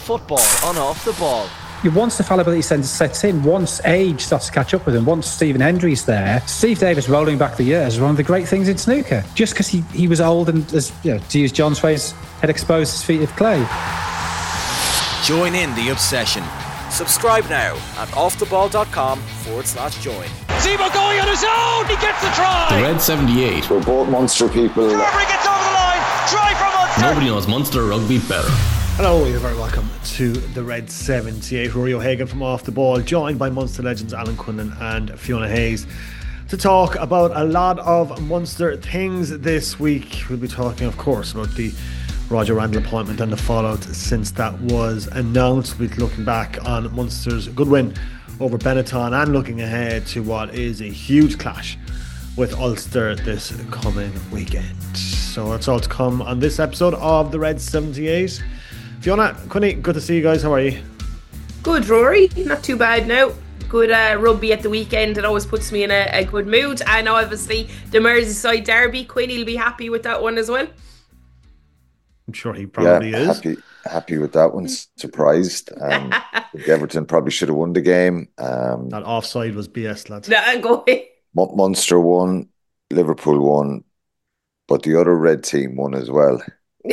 football on Off the Ball. Once the fallibility sets in, once age starts to catch up with him, once Stephen Hendry's there, Steve Davis rolling back the years is one of the great things in snooker. Just because he was old and, as you know, to use John's phrase, had exposed his feet of clay. Join in the obsession. Subscribe now at offtheball.com/join. Zebo going on his own. He gets the try. The Red 78. We're both Munster people. Carberry gets over the line. Try from Munster. Nobody knows Munster rugby better. Hello, you're very welcome to the Red 78. Rory O'Hagan from Off the Ball, joined by Munster legends Alan Quinlan and Fiona Hayes to talk about a lot of Munster things this week. We'll be talking, of course, about the Roger Randall appointment and the fallout since that was announced. We'll be looking back on Munster's good win over Benetton and looking ahead to what is a huge clash with Ulster this coming weekend. So that's all to come on this episode of the Red 78. Fiona, Quinny, good to see you guys. How are you? Good, Rory. Not too bad now. Good rugby at the weekend. It always puts me in a good mood. And obviously the Merseyside derby. Quinny will be happy with that one as well. I'm sure he probably is. Happy with that one. Surprised. Everton probably should have won the game. That offside was BS, lads. Go away. Munster won, Liverpool won, but the other red team won as well.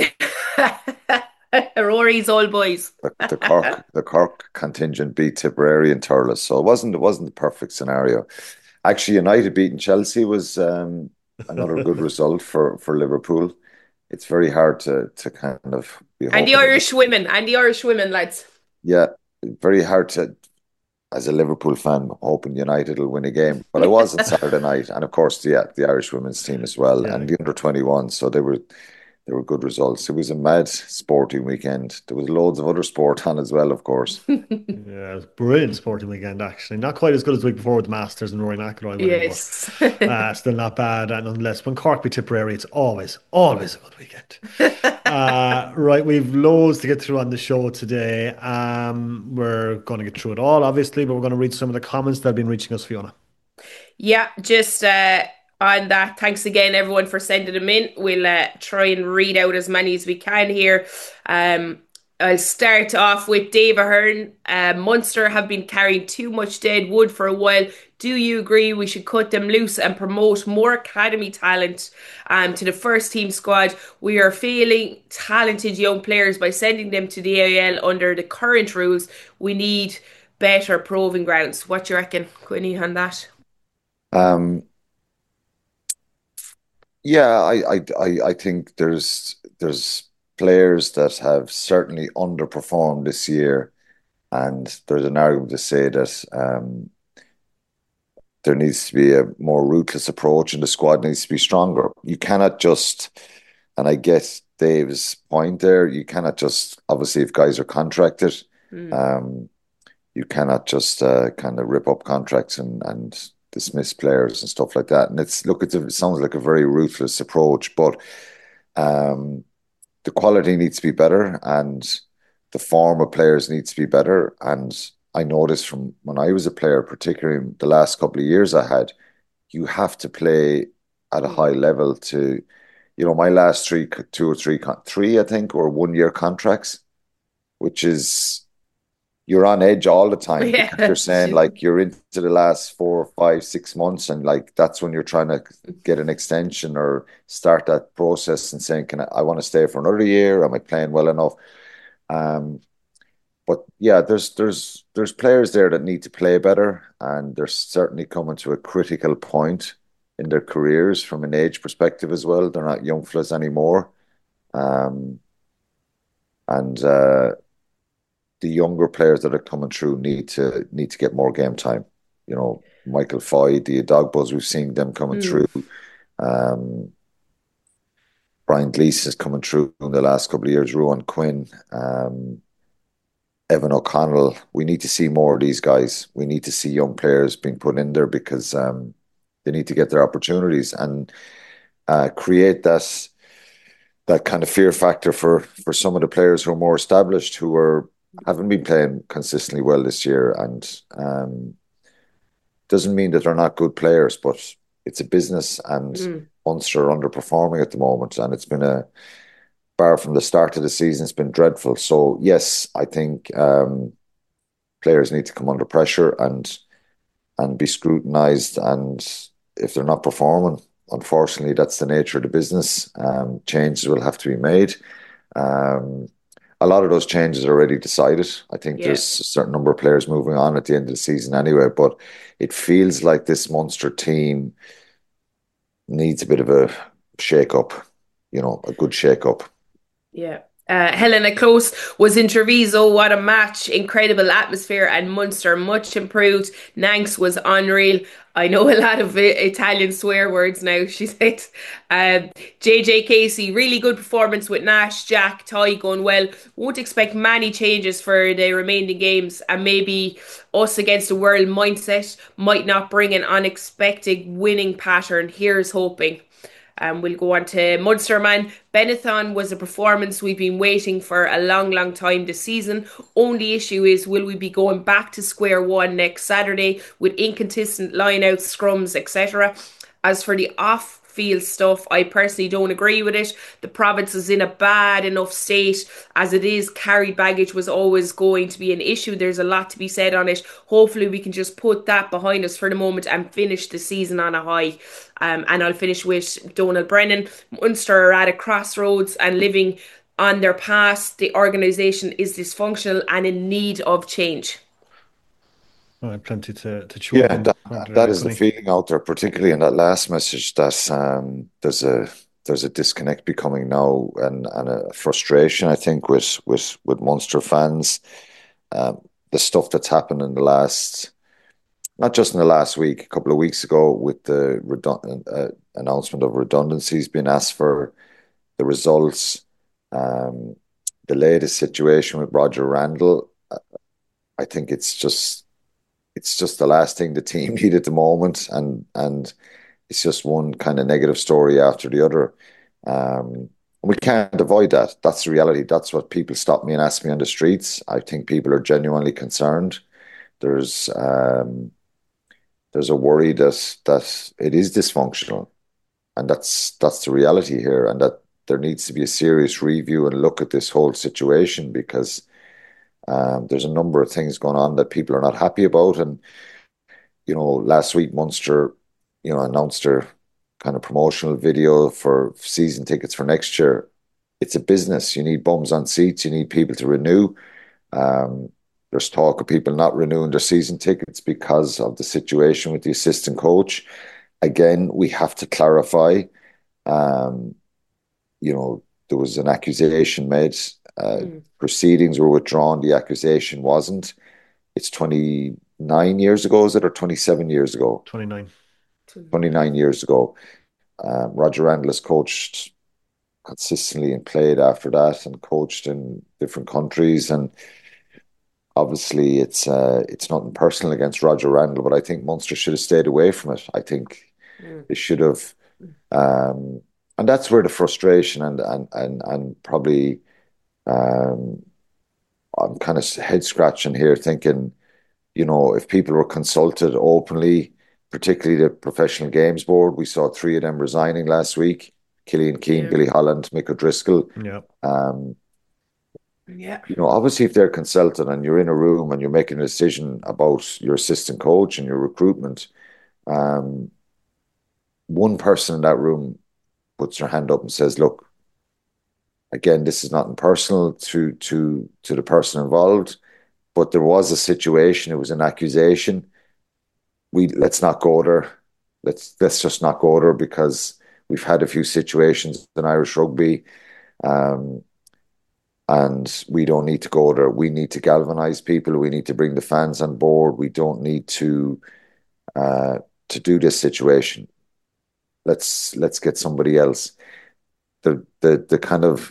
Rory's old boys. the Cork contingent beat Tipperary and Thurles, so it wasn't the perfect scenario. Actually, United beating Chelsea was another good result for Liverpool. It's very hard to kind of be and the Irish women, lads. Yeah, very hard to, as a Liverpool fan, hoping United will win a game. But I was at Saturday night, and of course, the Irish women's team as well, and the under-21. So they were good results. It was a mad sporting weekend. There was loads of other sport on as well, of course. Yeah, it was a brilliant sporting weekend, actually. Not quite as good as the week before with the Masters and Rory McIlroy. Yes. Still not bad. And unless when Cork beat Tipperary, it's always a good weekend. Right, we've loads to get through on the show today. We're going to get through it all, obviously, but we're going to read some of the comments that have been reaching us, Fiona. Yeah, just on that, thanks again everyone for sending them in. We'll try and read out as many as we can here. I'll start off with Dave Ahern. Munster have been carrying too much dead wood for a while. Do you agree we should cut them loose and promote more academy talent to the first team squad? We are failing talented young players by sending them to the AIL under the current rules. We need better proving grounds. What do you reckon, Quinny, on that? Yeah, I think there's players that have certainly underperformed this year, and there's an argument to say that there needs to be a more ruthless approach, and the squad needs to be stronger. You cannot just, and I get Dave's point there, you cannot just, obviously if guys are contracted, you cannot just kind of rip up contracts and dismiss players and stuff like that. And it sounds like a very ruthless approach, but the quality needs to be better and the form of players needs to be better. And I noticed from when I was a player, particularly in the last couple of years I had, you have to play at a high level to, my last three, I think, or 1 year contracts, which is, you're on edge all the time. Yeah. You're saying like you're into the last 4, 5, 6 months, and like that's when you're trying to get an extension or start that process and saying, I want to stay for another year? Am I playing well enough? But yeah, there's players there that need to play better, and they're certainly coming to a critical point in their careers from an age perspective as well. They're not young fellas anymore, and the younger players that are coming through need to get more game time. Michael Foy, the Dogbuzz, we've seen them coming through. Brian Gleeson is coming through in the last couple of years. Ruan Quinn, Evan O'Connell. We need to see more of these guys. We need to see young players being put in there because they need to get their opportunities and create that kind of fear factor for some of the players who are more established, who haven't been playing consistently well this year. And doesn't mean that they're not good players, but it's a business, and Munster are underperforming at the moment, and it's been a bar from the start of the season, it's been dreadful. So yes, I think players need to come under pressure and be scrutinised. And if they're not performing, unfortunately, that's the nature of the business. Changes will have to be made. A lot of those changes are already decided. I think there's a certain number of players moving on at the end of the season anyway, but it feels like this Munster team needs a bit of a shake-up, a good shake-up. Yeah. Helena Close was in Treviso. What a match. Incredible atmosphere, and Munster much improved. Nanks was unreal. I know a lot of Italian swear words now, she said. JJ Casey, really good performance with Nash, Jack, Ty going well. Won't expect many changes for the remaining games, and maybe us against the world mindset might not bring an unexpected winning pattern. Here's hoping. We'll go on to Munsterman. Benetton was a performance we've been waiting for a long, long time this season. Only issue is, will we be going back to square one next Saturday with inconsistent line-outs, scrums, etc.? As for the off-field stuff, I personally don't agree with it. The province is in a bad enough state as it is. Carried baggage was always going to be an issue. There's a lot to be said on it. Hopefully we can just put that behind us for the moment and finish the season on a high. And I'll finish with Donald Brennan. Munster are at a crossroads and living on their past. The organisation is dysfunctional and in need of change. Plenty to chew on. That is the feeling out there, particularly in that last message, that there's a disconnect becoming now and a frustration, I think, with Munster fans. The stuff that's happened in the last, not just in the last week, a couple of weeks ago, with the announcement of redundancies being asked for, the results, the latest situation with Roger Randall. I think it's just the last thing the team need at the moment, and it's just one kind of negative story after the other. We can't avoid that. That's the reality. That's what people stop me and ask me on the streets. I think people are genuinely concerned. There's a worry that it is dysfunctional, and that's the reality here, and that there needs to be a serious review and look at this whole situation, because there's a number of things going on that people are not happy about. And last week Munster announced their kind of promotional video for season tickets for next year. It's a business. You need bums on seats. You need people to renew. There's talk of people not renewing their season tickets because of the situation with the assistant coach. Again, we have to clarify. There was an accusation made. Proceedings were withdrawn. The accusation wasn't. It's 29 years ago, is it, or 27 years ago? 29 years ago. Roger Randall has coached consistently and played after that, and coached in different countries, and obviously it's nothing personal against Roger Randall, but I think Munster should have stayed away from it. I think they should have, and that's where the frustration and probably I'm kind of head scratching here, thinking, if people were consulted openly, particularly the Professional Games Board, we saw 3 of them resigning last week: Killian Keane, Billy Holland, Mick O'Driscoll. Obviously, if they're consulted and you're in a room and you're making a decision about your assistant coach and your recruitment, one person in that room puts their hand up and says, look, again, this is not personal to the person involved, but there was a situation, it was an accusation. Let's not go there. Let's just not go there, because we've had a few situations in Irish rugby, and we don't need to go there. We need to galvanise people. We need to bring the fans on board. We don't need to do this situation. Let's get somebody else. The kind of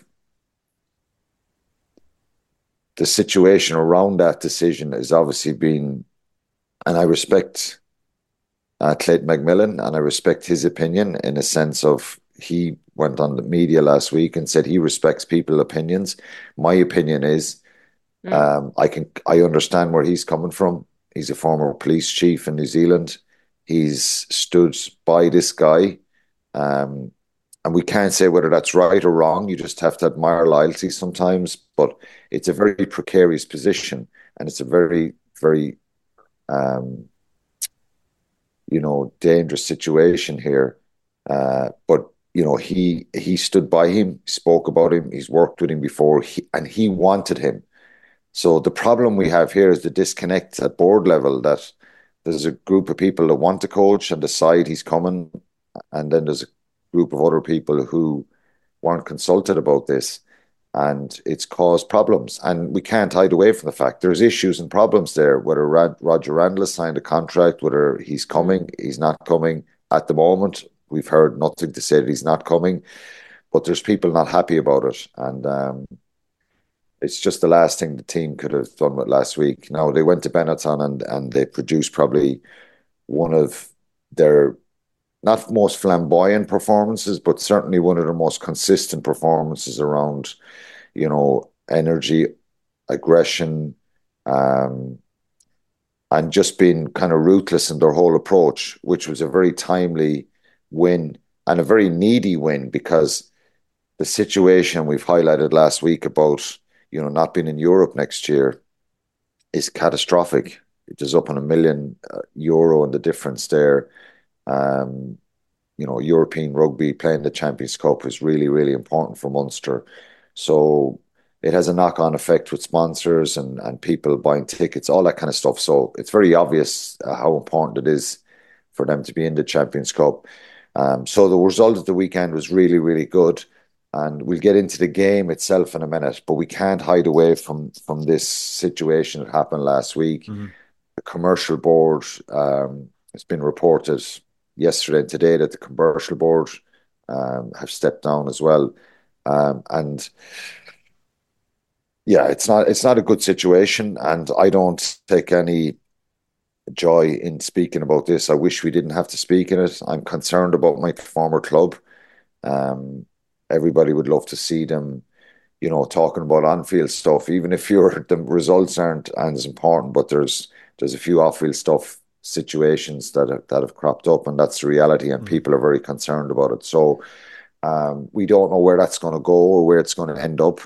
the situation around that decision has obviously been, and I respect Clayton McMillan, and I respect his opinion, in a sense of, he went on the media last week and said he respects people's opinions. My opinion is, I understand where he's coming from. He's a former police chief in New Zealand. He's stood by this guy, and and we can't say whether that's right or wrong. You just have to admire loyalty sometimes, but it's a very precarious position, and it's a very, very, dangerous situation here. But he stood by him, spoke about him, he's worked with him before, and he wanted him. So the problem we have here is the disconnect at board level, that there's a group of people that want to coach and decide he's coming, and then there's a group of other people who weren't consulted about this, and it's caused problems. And we can't hide away from the fact there's issues and problems there, whether Roger Randall has signed a contract, whether he's coming, he's not coming. At the moment, we've heard nothing to say that he's not coming, but there's people not happy about it. And it's just the last thing the team could have done with last week. Now, they went to Benetton and they produced probably one of their not most flamboyant performances, but certainly one of their most consistent performances around, energy, aggression, and just being kind of ruthless in their whole approach, which was a very timely win and a very needy win, because the situation we've highlighted last week about not being in Europe next year is catastrophic. It is up on €1 million and the difference there. European rugby, playing the Champions Cup is really, really important for Munster. So it has a knock-on effect with sponsors and people buying tickets, all that kind of stuff. So it's very obvious how important it is for them to be in the Champions Cup. So the result of the weekend was really, really good. And we'll get into the game itself in a minute, but we can't hide away from this situation that happened last week. Mm-hmm. The commercial board, it's been reported yesterday and today that the commercial board have stepped down as well. And yeah, it's not a good situation, and I don't take any joy in speaking about this. I wish we didn't have to speak in it. I'm concerned about my former club. Everybody would love to see them, talking about on-field stuff, even if the results aren't as important. But there's a few off-field stuff situations that have cropped up, and that's the reality, and people are very concerned about it. So we don't know where that's going to go or where it's going to end up.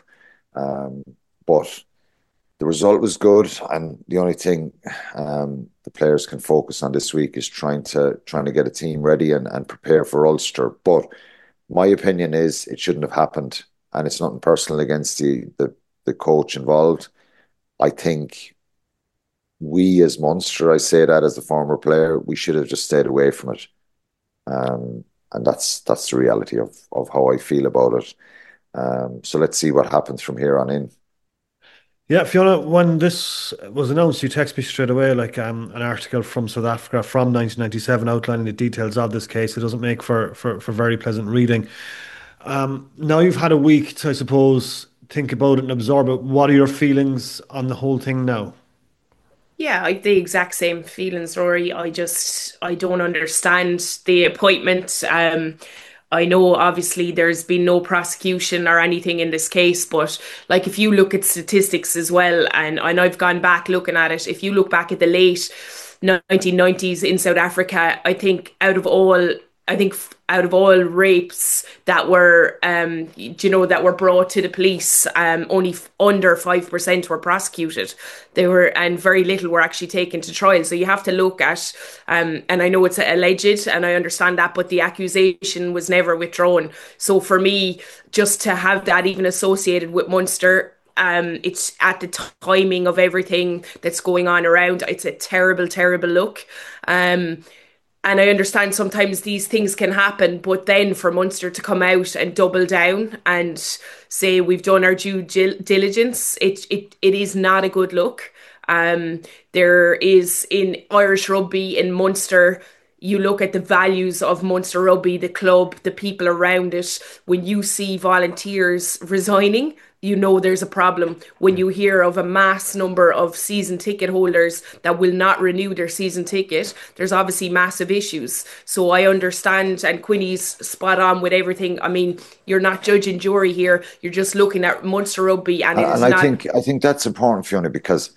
But the result was good, and the only thing the players can focus on this week is trying to get a team ready and prepare for Ulster. But my opinion is it shouldn't have happened, and it's nothing personal against the coach involved. I think we as Munster, I say that as a former player, we should have just stayed away from it. And that's the reality of how I feel about it. So let's see what happens from here on in. Yeah, Fiona, when this was announced, you texted me straight away, like an article from South Africa from 1997 outlining the details of this case. It doesn't make for very pleasant reading. Now you've had a week to, I suppose, think about it and absorb it. What are your feelings on the whole thing now? Yeah, I have the exact same feelings, Rory. I don't understand the appointment. I know obviously there's been no prosecution or anything in this case, but like if you look at statistics as well, and I've gone back looking at it, if you look back at the late 1990s in South Africa, I think out of all rapes that were that were brought to the police, only under 5% were prosecuted. And very little were actually taken to trial. So you have to look at and I know it's alleged and I understand that, but the accusation was never withdrawn. So for me, just to have that even associated with Munster, it's at the timing of everything that's going on around, it's a terrible, terrible look. And I understand sometimes these things can happen, but then for Munster to come out and double down and say we've done our due diligence, it is not a good look. There is in Irish rugby, in Munster, you look at the values of Munster Rugby, the club, the people around it. When you see volunteers resigning, you know there's a problem. When you hear of a mass number of season ticket holders that will not renew their season ticket, there's obviously massive issues. So I understand, and Quinny's spot on with everything. I mean, you're not judge and jury here. You're just looking at Munster Rugby, and I think that's important, Fiona, because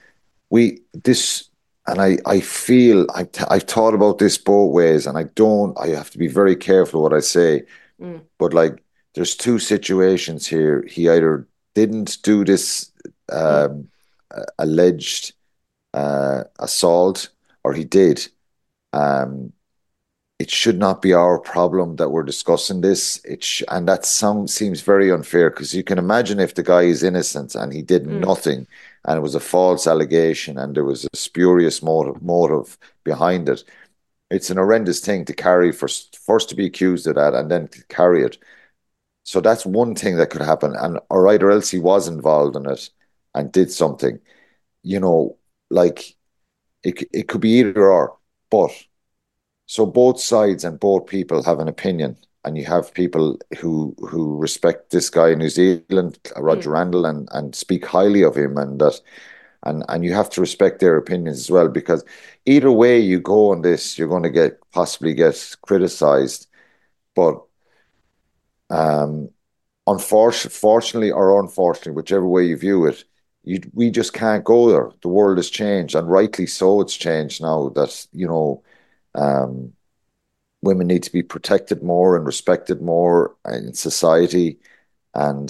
I feel I've thought about this both ways, and I have to be very careful what I say, But like, there's two situations here. He either didn't do this alleged assault, or he did. It should not be our problem that we're discussing this. And that seems very unfair, because you can imagine if the guy is innocent and he did nothing, and it was a false allegation and there was a spurious motive behind it. It's an horrendous thing to carry, first to be accused of that and then to carry it. So that's one thing that could happen. And or else he was involved in it and did something. You know, like it could be either or. But so both sides and both people have an opinion, and you have people who respect this guy in New Zealand, Roger Randall, and speak highly of him, and you have to respect their opinions as well, because either way you go on this, you're going to possibly get criticised. But fortunately or unfortunately, whichever way you view it, we just can't go there. The world has changed, and rightly so. It's changed now that, you know, women need to be protected more and respected more in society. And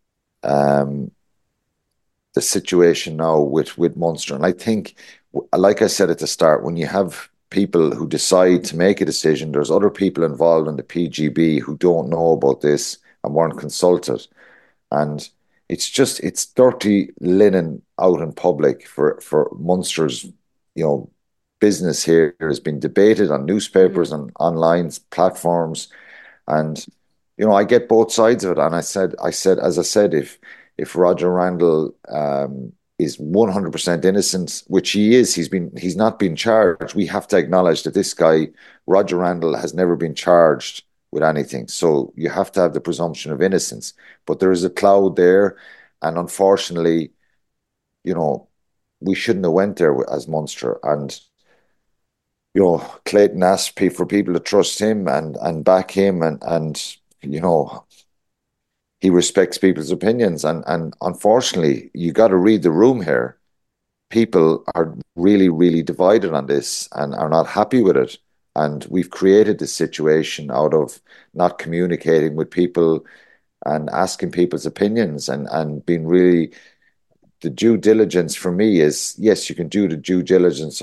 the situation now with Munster, and I think, like I said at the start, when you have people who decide to make a decision, there's other people involved in the PGB who don't know about this and weren't consulted, and it's dirty linen out in public for Munster's, you know, business here has been debated on newspapers and online platforms. And, you know, I get both sides of it. And I said, as I said, if Roger Randall is 100% innocent, which he is, he's not been charged. We have to acknowledge that this guy, Roger Randall, has never been charged with anything. So you have to have the presumption of innocence. But there is a cloud there. And unfortunately, you know, we shouldn't have went there as Munster. And, you know, Clayton asked for people to trust him and back him, and you know, he respects people's opinions. And unfortunately, you got to read the room here. People are really, really divided on this and are not happy with it. And we've created this situation out of not communicating with people and asking people's opinions and being really, the due diligence for me is, yes, you can do the due diligence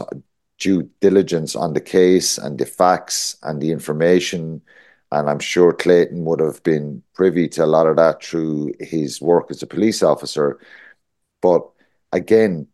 on the case and the facts and the information, and I'm sure Clayton would have been privy to a lot of that through his work as a police officer. But again,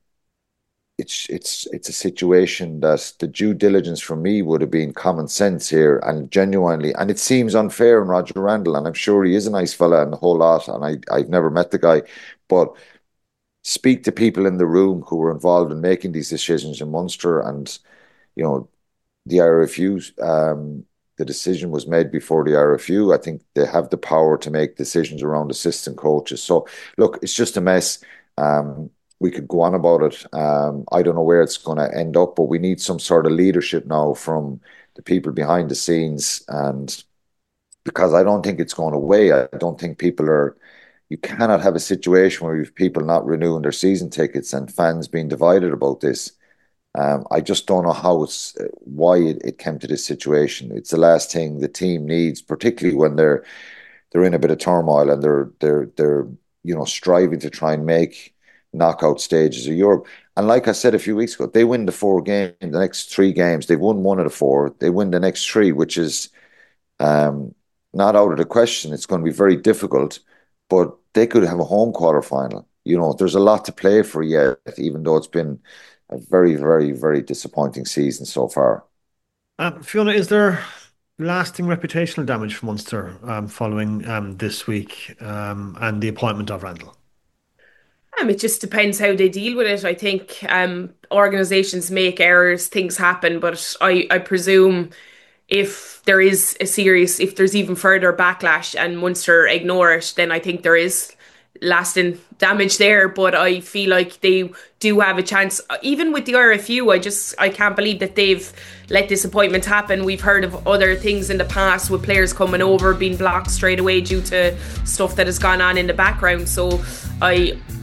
it's a situation that the due diligence for me would have been common sense here, and genuinely, and it seems unfair on Roger Randall, and I'm sure he is a nice fella and the whole lot, and I've never met the guy, but speak to people in the room who were involved in making these decisions in Munster. And, you know, the IRFU, the decision was made before the IRFU. I think they have the power to make decisions around assistant coaches. So, look, it's just a mess. We could go on about it. I don't know where it's going to end up, but we need some sort of leadership now from the people behind the scenes. And because I don't think it's going away. I don't think you cannot have a situation where you have people not renewing their season tickets and fans being divided about this. I just don't know why it came to this situation. It's the last thing the team needs, particularly when they're in a bit of turmoil and they're you know, striving to try and make knockout stages of Europe. And like I said a few weeks ago, they win the next 3 games. They've won 1 of the 4. They win the next 3, which is not out of the question. It's going to be very difficult, but they could have a home quarterfinal. You know, there's a lot to play for yet, even though it's been a very, very, very disappointing season so far. Fiona, is there lasting reputational damage for Munster following this week and the appointment of Randall? It just depends how they deal with it. I think organisations make errors, things happen, but I presume if there's even further backlash and Munster ignore it, then I think there is lasting damage there. But I feel like they do have a chance. Even with the RFU, I can't believe that they've let this appointment happen. We've heard of other things in the past with players coming over, being blocked straight away due to stuff that has gone on in the background. So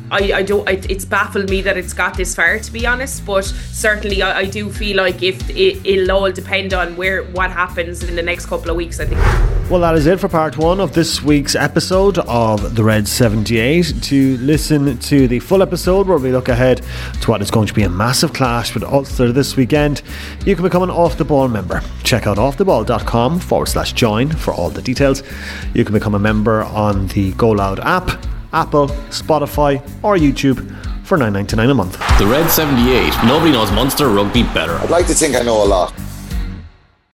it's baffled me that it's got this far, to be honest, but certainly I do feel like if it'll all depend on what happens in the next couple of weeks, I think. Well, that is it for part 1 of this week's episode of the Red 78. To listen to the full episode where we look ahead to what is going to be a massive clash with Ulster this weekend, you can become an Off The Ball member. Check out offtheball.com/join for all the details. You can become a member on the Go Loud app, Apple, Spotify or YouTube for $9.99 a month. The Red 78. Nobody knows Munster rugby better. I'd like to think I know a lot.